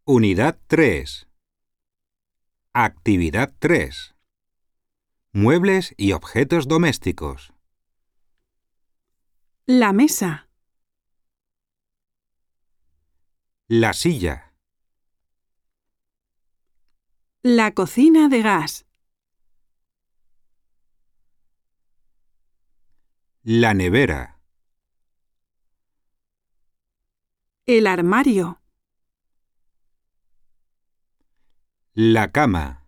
Unidad 3. Actividad 3. Muebles y objetos domésticos. La mesa, La silla. la cocina de gas, La nevera. el armario, La cama.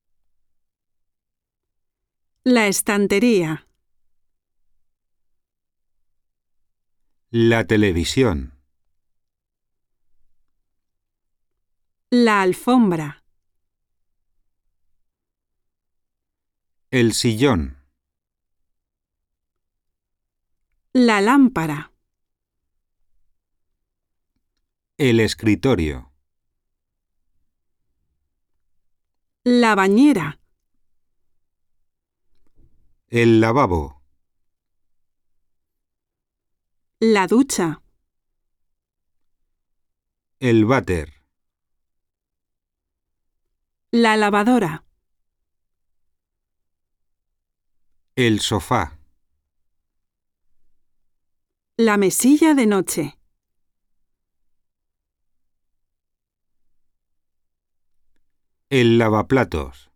la estantería, La televisión. la alfombra, El sillón. la lámpara, El escritorio. la bañera, El lavabo. la ducha, El váter. la lavadora, El sofá. la mesilla de noche, El lavaplatos.